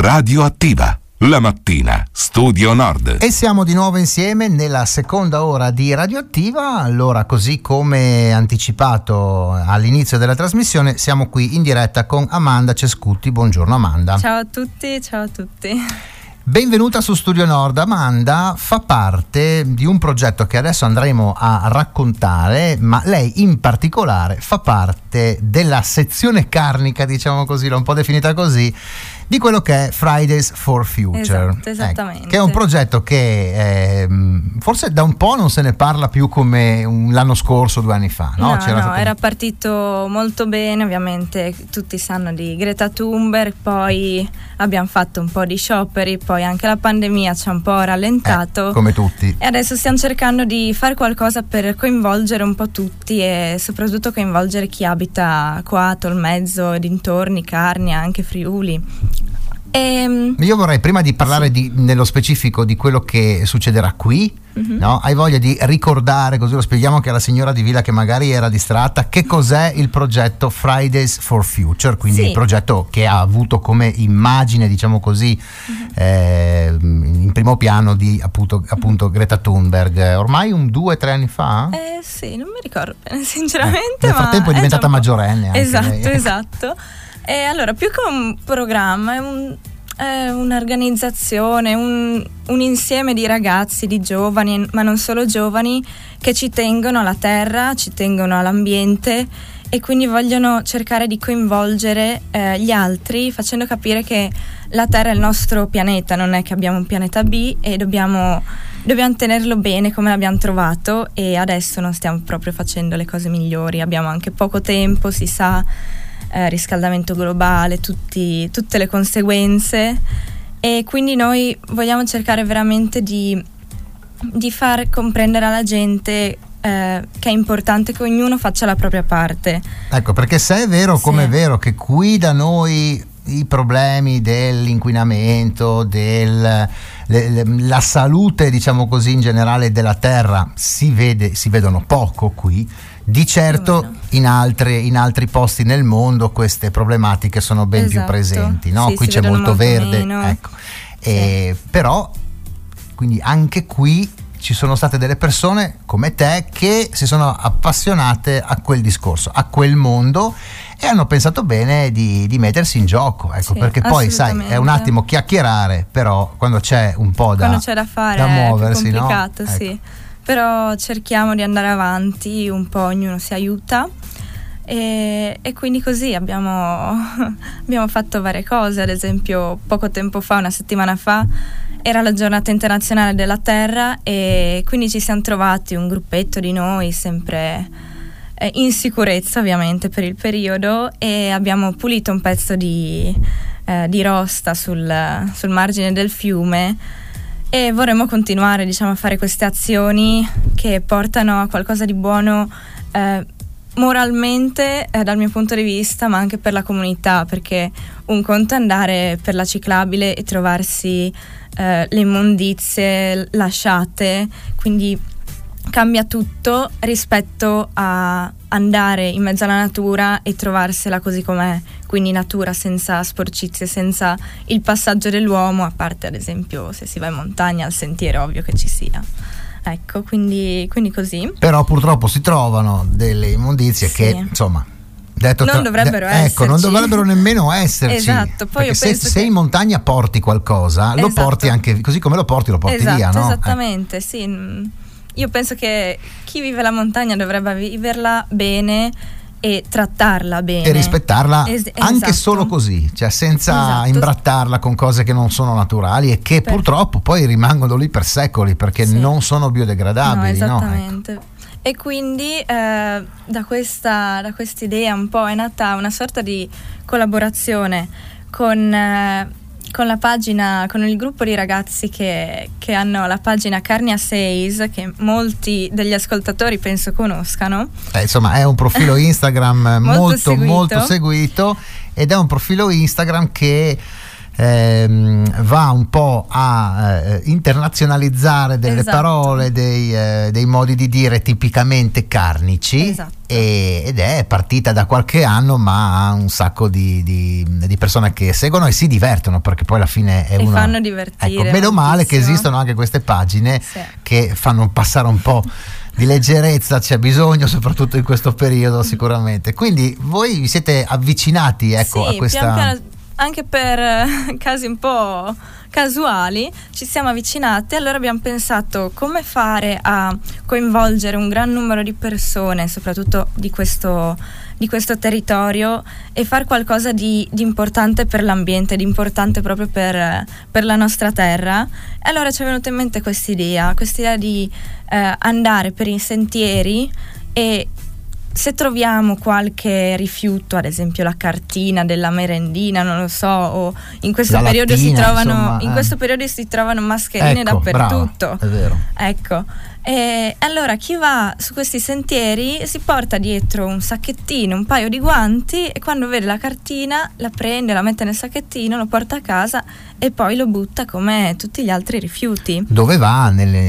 Radioattiva, la mattina, Studio Nord. E siamo di nuovo insieme nella seconda ora di Radioattiva. Allora, così come anticipato all'inizio della trasmissione, siamo qui in diretta con Amanda Cescutti. Buongiorno Amanda. Ciao a tutti, ciao a tutti. Benvenuta su Studio Nord. Amanda fa parte di un progetto che adesso andremo a raccontare, ma lei in particolare fa parte della sezione carnica, diciamo così, l'ho un po' definita così, di quello che è Fridays for Future. Esatto, esattamente. Che è un progetto che forse da un po' non se ne parla più come l'anno scorso, 2 anni fa, no? Era partito molto bene, ovviamente tutti sanno di Greta Thunberg, poi abbiamo fatto un po' di scioperi, poi anche la pandemia ci ha un po' rallentato. Come tutti. E adesso stiamo cercando di fare qualcosa per coinvolgere un po' tutti e soprattutto coinvolgere chi abita qua a Tolmezzo, dintorni, Carnia, anche Friuli. Io vorrei, prima di parlare nello specifico di quello che succederà qui, no? Hai voglia di ricordare, così lo spieghiamo anche alla signora di Villa che magari era distratta, che cos'è il progetto Fridays for Future, quindi il progetto che ha avuto come immagine, diciamo così, in primo piano di appunto Greta Thunberg, ormai 2 o 3 anni fa? Sì, non mi ricordo bene sinceramente. Nel frattempo è diventata maggiorenne anche lei. Esatto. E allora, più che un programma, è un'organizzazione, un insieme di ragazzi, di giovani, ma non solo giovani, che ci tengono alla terra, ci tengono all'ambiente e quindi vogliono cercare di coinvolgere gli altri, facendo capire che la terra è il nostro pianeta, non è che abbiamo un pianeta B e dobbiamo tenerlo bene come l'abbiamo trovato, e adesso non stiamo proprio facendo le cose migliori, abbiamo anche poco tempo, si sa. Riscaldamento globale, tutte le conseguenze, e quindi noi vogliamo cercare veramente di far comprendere alla gente che è importante che ognuno faccia la propria parte. Ecco, perché se è vero come è vero che qui da noi i problemi dell'inquinamento, la salute, diciamo così, in generale della terra si vedono poco qui. Di certo in altri posti nel mondo queste problematiche sono ben più presenti, no? Sì, qui c'è molto verde, ecco. Però quindi anche qui ci sono state delle persone come te che si sono appassionate a quel discorso, a quel mondo, e hanno pensato bene di mettersi in gioco, ecco, perché poi sai, è un attimo chiacchierare, però quando c'è un po' da fare da muoversi, è più complicato, no? sì. Ecco. Però cerchiamo di andare avanti un po', ognuno si aiuta, e quindi così abbiamo fatto varie cose. Ad esempio, poco tempo fa, 1 settimana fa, era la giornata internazionale della terra, e quindi ci siamo trovati un gruppetto di noi, sempre in sicurezza ovviamente per il periodo, e abbiamo pulito un pezzo di rosta sul margine del fiume. E vorremmo continuare, diciamo, a fare queste azioni che portano a qualcosa di buono moralmente, dal mio punto di vista, ma anche per la comunità, perché un conto è andare per la ciclabile e trovarsi le immondizie lasciate, quindi cambia tutto rispetto a andare in mezzo alla natura e trovarsela così com'è, quindi natura senza sporcizie, senza il passaggio dell'uomo, a parte ad esempio se si va in montagna, al sentiero, ovvio che ci sia. Ecco, quindi così. Però purtroppo si trovano delle immondizie che, insomma, non dovrebbero esserci. Ecco, non dovrebbero nemmeno esserci. Esatto, poi io penso se in montagna porti qualcosa, lo porti anche, così come lo porti via, no? Esattamente, sì. Io penso che chi vive la montagna dovrebbe viverla bene e trattarla bene. E rispettarla anche solo così, cioè senza imbrattarla con cose che non sono naturali e che purtroppo poi rimangono lì per secoli perché non sono biodegradabili. No, esattamente. No? Ecco. E quindi da questa idea un po' è nata una sorta di collaborazione con la pagina, con il gruppo di ragazzi che hanno la pagina Carnia Says, che molti degli ascoltatori penso conoscano. Insomma, è un profilo Instagram molto seguito, ed è un profilo Instagram che va un po' a internazionalizzare delle parole, dei modi di dire tipicamente carnici, ed è partita da qualche anno, ma ha un sacco di persone che seguono e si divertono, perché poi alla fine è fanno divertire. Ecco, meno male che esistono anche queste pagine che fanno passare un po' di leggerezza, c'è bisogno soprattutto in questo periodo sicuramente. Quindi voi vi siete avvicinati a questa... Pian piano, anche per casi un po' casuali ci siamo avvicinati, allora abbiamo pensato come fare a coinvolgere un gran numero di persone, soprattutto di questo territorio, e fare qualcosa di importante per l'ambiente, di importante proprio per la nostra terra. E allora ci è venuta in mente quest'idea di andare per i sentieri, e se troviamo qualche rifiuto, ad esempio la cartina della merendina, non lo so, o in questo periodo questo periodo si trovano mascherine dappertutto. Brava, è vero. Ecco. E allora chi va su questi sentieri si porta dietro un sacchettino, un paio di guanti, e quando vede la cartina la prende, la mette nel sacchettino, lo porta a casa e poi lo butta come tutti gli altri rifiuti. Dove va?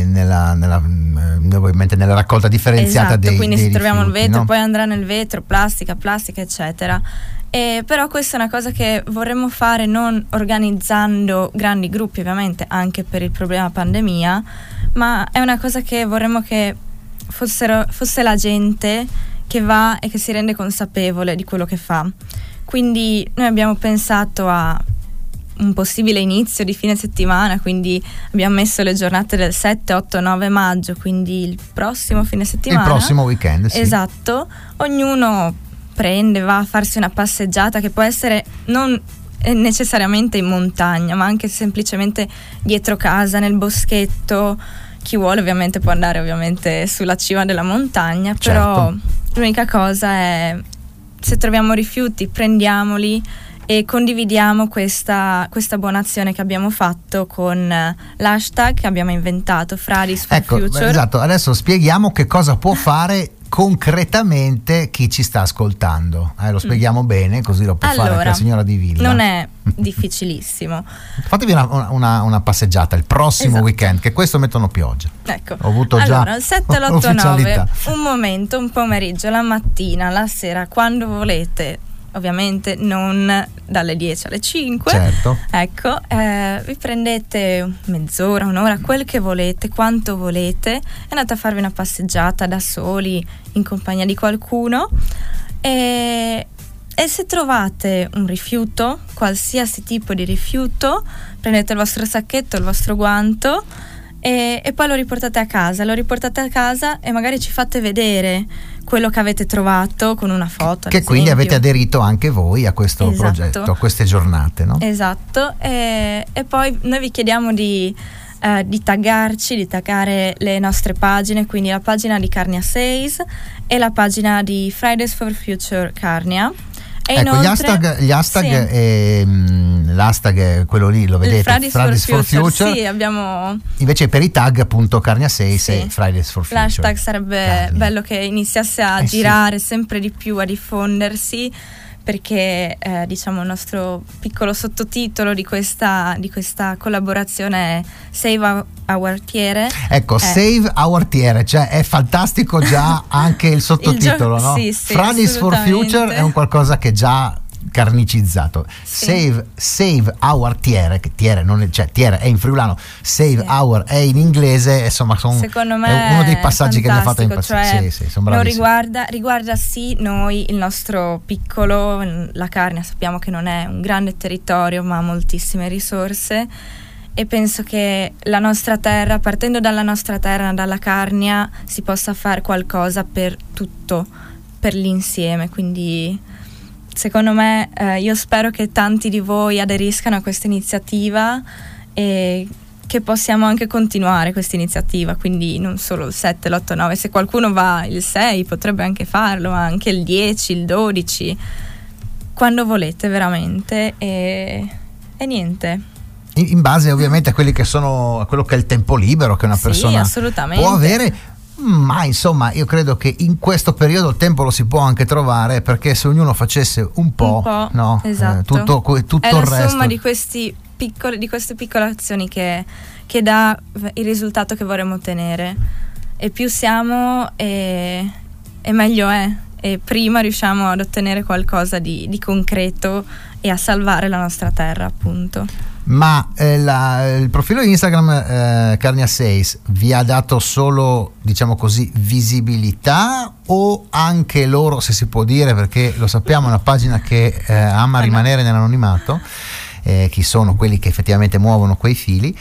Ovviamente nella raccolta differenziata dei quindi se troviamo il vetro, no? Poi andrà nel vetro, plastica eccetera. Però questa è una cosa che vorremmo fare non organizzando grandi gruppi, ovviamente anche per il problema pandemia, ma è una cosa che vorremmo che fosse la gente che va e che si rende consapevole di quello che fa. Quindi noi abbiamo pensato a un possibile inizio di fine settimana, quindi abbiamo messo le giornate del 7, 8, 9 maggio, quindi il prossimo fine settimana. Il prossimo weekend, sì. Esatto. Ognuno va a farsi una passeggiata, che può essere non necessariamente in montagna, ma anche semplicemente dietro casa, nel boschetto. Chi vuole ovviamente può andare sulla cima della montagna, però l'unica cosa è, se troviamo rifiuti prendiamoli e condividiamo questa buona azione che abbiamo fatto con l'hashtag che abbiamo inventato, Fridays for Future. Esatto, adesso spieghiamo che cosa può fare concretamente chi ci sta ascoltando, lo spieghiamo bene, così lo può fare anche la signora Di Villa. Non è difficilissimo. Fatevi una passeggiata il prossimo weekend, che questo mettono pioggia. Ecco, ho avuto allora il 7, l'8, 9, un momento, un pomeriggio, la mattina, la sera, quando volete, ovviamente non dalle 10 alle 5. Certo. Ecco, vi prendete mezz'ora, un'ora, quel che volete, quanto volete, e andate a farvi una passeggiata da soli, in compagnia di qualcuno, e se trovate un rifiuto, qualsiasi tipo di rifiuto, prendete il vostro sacchetto, il vostro guanto, e poi lo riportate a casa e magari ci fate vedere quello che avete trovato con una foto, che quindi avete aderito anche voi a questo progetto, a queste giornate, no? Esatto. E poi noi vi chiediamo di taggarci, di taggare le nostre pagine, quindi la pagina di Carnia Says e la pagina di Fridays for Future Carnia. E ecco, inoltre, gli hashtag l'hashtag è quello lì, lo vedete, Fridays for Future. Sì, abbiamo... Invece per i tag appunto Carnia 6 e Fridays for Future. L'hashtag sarebbe bello che iniziasse a girare sempre di più, a diffondersi, perché diciamo il nostro piccolo sottotitolo di questa collaborazione è Save Our Tiere. Ecco, Save Our Tiere, cioè è fantastico già anche il sottotitolo, no? Sì, Fridays for Future è un qualcosa che già carnicizzato. Save Our Tiere, che Tiere non è, cioè Tiere è in friulano, Save Our è in inglese, insomma secondo me è uno dei passaggi che mi ha fatto impazzire. Cioè, sono riguarda sì noi, il nostro piccolo, la Carnia sappiamo che non è un grande territorio ma ha moltissime risorse, e penso che la nostra terra, partendo dalla nostra terra, dalla Carnia, si possa fare qualcosa per tutto, per l'insieme, quindi secondo me io spero che tanti di voi aderiscano a questa iniziativa e che possiamo anche continuare questa iniziativa, quindi non solo il 7, l'8, 9, se qualcuno va il 6 potrebbe anche farlo, ma anche il 10, il 12, quando volete veramente, e niente. In base ovviamente a quelli che sono, a quello che è il tempo libero che una persona può avere. Ma insomma, io credo che in questo periodo il tempo lo si può anche trovare, perché se ognuno facesse un po', no? Esatto. Tutto è il la resto. somma di queste piccole azioni che dà il risultato che vorremmo ottenere. E più siamo, e meglio è. E prima riusciamo ad ottenere qualcosa di concreto e a salvare la nostra terra, appunto. Ma il profilo Instagram Carnia 6 vi ha dato solo, diciamo così, visibilità, o anche loro, se si può dire, perché lo sappiamo, è una pagina che ama rimanere nell'anonimato, chi sono quelli che effettivamente muovono quei fili,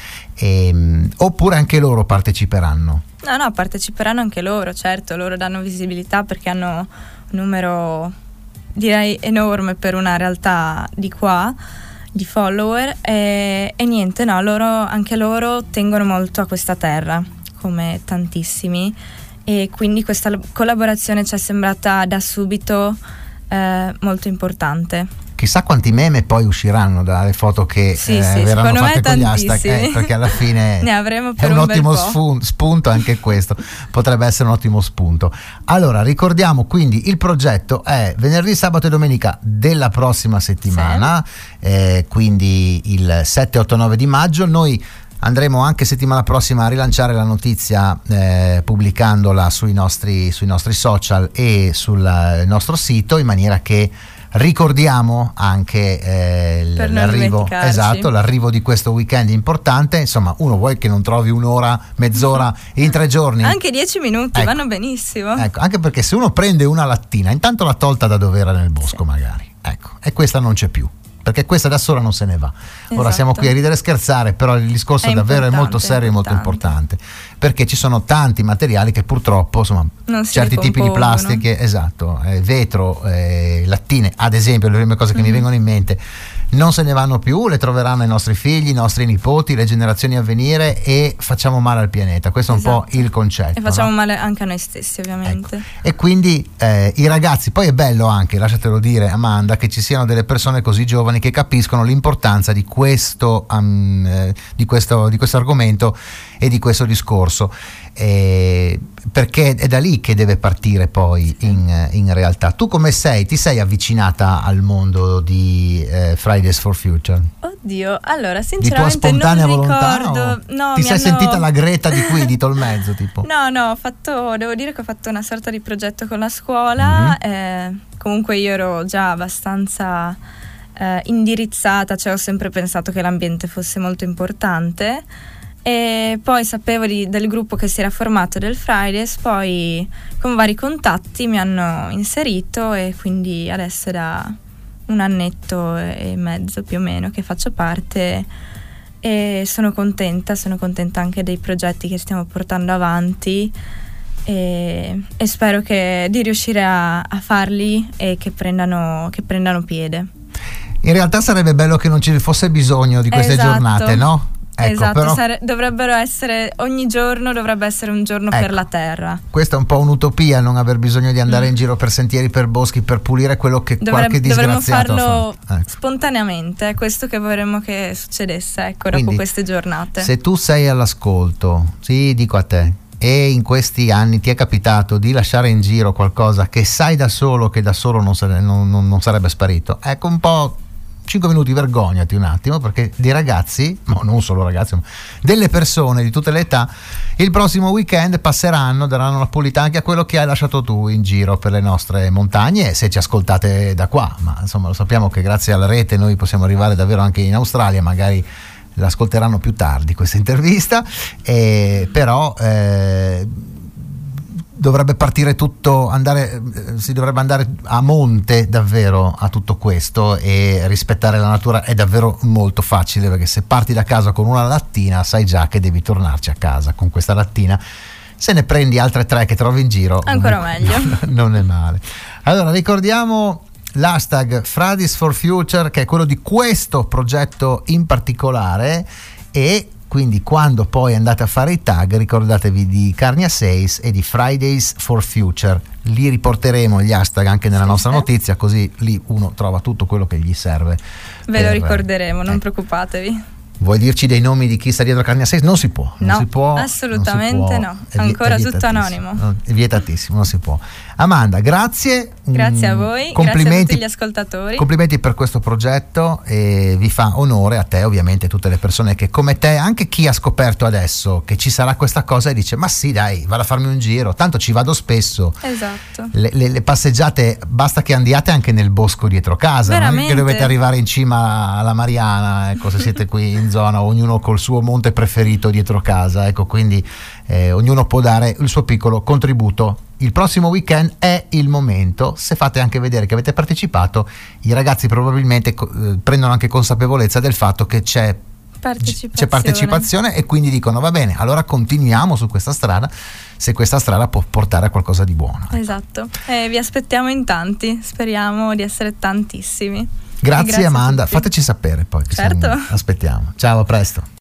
oppure anche loro parteciperanno? No, parteciperanno anche loro, certo, loro danno visibilità perché hanno un numero, direi, enorme per una realtà di qua, di follower, e niente, no, anche loro tengono molto a questa terra, come tantissimi, e quindi questa collaborazione ci è sembrata da subito molto importante. Chissà quanti meme poi usciranno dalle foto che verranno fatte con gli hashtag, perché alla fine ne avremo per è un ottimo bel po'. spunto anche questo, potrebbe essere un ottimo spunto. Allora ricordiamo quindi il progetto è venerdì, sabato e domenica della prossima settimana, quindi il 7, 8, 9 di maggio. Noi andremo anche settimana prossima a rilanciare la notizia pubblicandola sui nostri social e sul nostro sito, in maniera che ricordiamo anche l'arrivo di questo weekend importante. Insomma, uno vuoi che non trovi un'ora, mezz'ora in 3 giorni? Anche 10 minuti, ecco, vanno benissimo. Ecco, anche perché se uno prende una lattina, intanto l'ha tolta da dove era nel bosco, magari. Ecco, e questa non c'è più, perché questa da sola non se ne va. Ora Esatto. siamo qui a ridere e scherzare, però il discorso è molto serio e molto importante, perché ci sono tanti materiali che purtroppo, insomma, certi tipi di plastiche, vetro, lattine, ad esempio, le prime cose che mi vengono in mente, non se ne vanno più, le troveranno i nostri figli, i nostri nipoti, le generazioni a venire, e facciamo male al pianeta. Questo è un po' il concetto. E facciamo male anche a noi stessi, ovviamente. Ecco. E quindi i ragazzi, poi è bello anche, lasciatelo dire Amanda, che ci siano delle persone così giovani che capiscono l'importanza di questo argomento e di questo discorso, perché è da lì che deve partire poi in realtà. Tu come sei? Ti sei avvicinata al mondo di Fridays for Future? Oddio, allora sinceramente di tua spontanea non volontà, ricordo. No, ti sei sentita la Greta di qui, di Tolmezzo, tipo? No, devo dire che ho fatto una sorta di progetto con la scuola. Comunque io ero già abbastanza indirizzata, cioè ho sempre pensato che l'ambiente fosse molto importante, e poi sapevo del gruppo che si era formato del Fridays, poi con vari contatti mi hanno inserito, e quindi adesso è da 1 annetto e mezzo più o meno che faccio parte, e sono contenta anche dei progetti che stiamo portando avanti, e spero di riuscire a farli e che prendano piede. In realtà sarebbe bello che non ci fosse bisogno di queste giornate, no? Ecco, esatto, dovrebbero essere, ogni giorno dovrebbe essere un giorno per la terra. Questa è un po' un'utopia, non aver bisogno di andare in giro per sentieri, per boschi, per pulire quello che qualche disgraziato dovremmo farlo fa. spontaneamente, è questo che vorremmo che succedesse, dopo Quindi, queste giornate. Se tu sei all'ascolto, sì, dico a te, e in questi anni ti è capitato di lasciare in giro qualcosa che sai da solo che da solo non sarebbe sparito, ecco, un po' 5 minuti, vergognati un attimo, perché dei ragazzi, ma non solo ragazzi, ma delle persone di tutte le età, il prossimo weekend passeranno, daranno la pulita anche a quello che hai lasciato tu in giro per le nostre montagne, se ci ascoltate da qua. Ma insomma, lo sappiamo che grazie alla rete noi possiamo arrivare davvero anche in Australia, magari l'ascolteranno più tardi questa intervista, però dovrebbe partire tutto, si dovrebbe andare a monte davvero a tutto questo, e rispettare la natura è davvero molto facile, perché se parti da casa con una lattina sai già che devi tornarci a casa con questa lattina. Se ne prendi altre 3 che trovi in giro, ancora meglio. Non è male. Allora ricordiamo l'hashtag Fridays for Future, che è quello di questo progetto in particolare, e quindi quando poi andate a fare i tag ricordatevi di Carnia 6 e di Fridays for Future. Li riporteremo gli hashtag anche nella nostra notizia, così lì uno trova tutto quello che gli serve. Ve lo ricorderemo, non preoccupatevi. Vuoi dirci dei nomi di chi sta dietro Carnia 6? Non si può. No, assolutamente no. Ancora tutto anonimo. È vietatissimo, non si può. Amanda, grazie. Grazie a voi, complimenti, grazie a tutti gli ascoltatori. Complimenti per questo progetto e vi fa onore a te, ovviamente, tutte le persone che come te, anche chi ha scoperto adesso che ci sarà questa cosa e dice ma sì dai, vado a farmi un giro, tanto ci vado spesso. Esatto. Le passeggiate, basta che andiate anche nel bosco dietro casa, non che dovete arrivare in cima alla Mariana, ecco, se siete qui in zona, ognuno col suo monte preferito dietro casa, ecco, quindi ognuno può dare il suo piccolo contributo. Il prossimo weekend è il momento, se fate anche vedere che avete partecipato, i ragazzi probabilmente prendono anche consapevolezza del fatto che c'è partecipazione e quindi dicono va bene, allora continuiamo su questa strada, se questa strada può portare a qualcosa di buono. Esatto, vi aspettiamo in tanti, speriamo di essere tantissimi. Grazie Amanda, fateci sapere poi che certo. aspettiamo. Ciao, a presto.